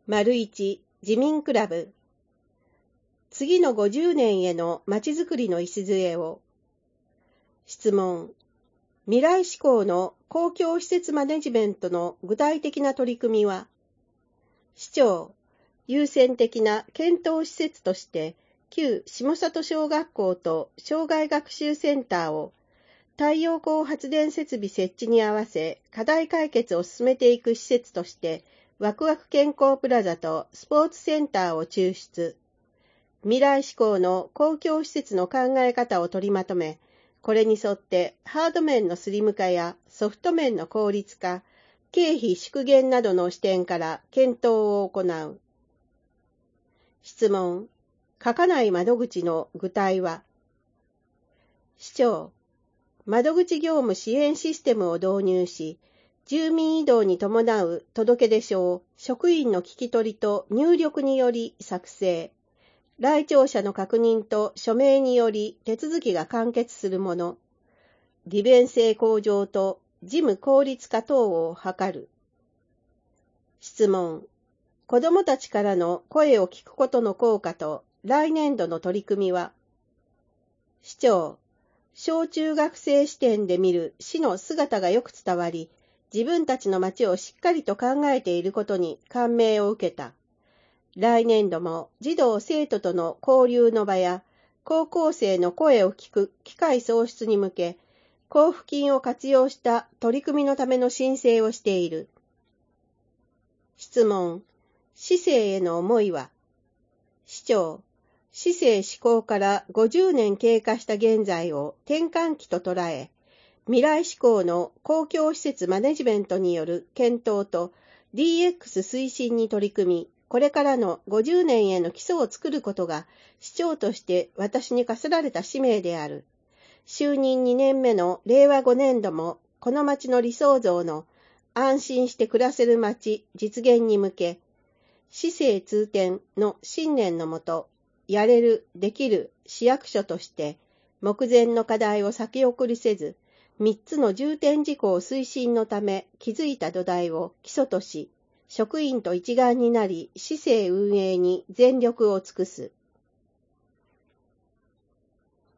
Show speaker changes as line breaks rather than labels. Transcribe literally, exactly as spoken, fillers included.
丸一、自民クラブ。次のごじゅうねんへのまちづくりの礎を。質問。未来志向の公共施設マネジメントの具体的な取り組みは、市長、優先的な検討施設として、旧下里小学校と障害学習センターを太陽光発電設備設置に合わせ課題解決を進めていく施設として、ワクワク健康プラザとスポーツセンターを抽出。未来志向の公共施設の考え方を取りまとめ、これに沿ってハード面のスリム化やソフト面の効率化、経費縮減などの視点から検討を行う。質問。書かない窓口の具体は。市長。窓口業務支援システムを導入し、住民移動に伴う届出書を職員の聞き取りと入力により作成。来庁者の確認と署名により手続きが完結するもの。利便性向上と事務効率化等を図る。質問。子どもたちからの声を聞くことの効果と来年度の取り組みは。市長。小中学生視点で見る市の姿がよく伝わり、自分たちの町をしっかりと考えていることに感銘を受けた。来年度も児童生徒との交流の場や高校生の声を聞く機会創出に向け、交付金を活用した取り組みのための申請をしている。質問。市政への思いは。市長。市政施行からごじゅうねん経過した現在を転換期と捉え、未来志向の公共施設マネジメントによる検討と ディーエックス 推進に取り組み、これからのごじゅうねんへの基礎を作ることが市長として私に課せられた使命である。就任にねんめのれいわごねんども、この町の理想像の安心して暮らせる町実現に向け、市政通典の信念のもと、やれる、できる市役所として、目前の課題を先送りせず、三つの重点事項推進のため築いた土台を基礎とし、職員と一丸になり、市政運営に全力を尽くす。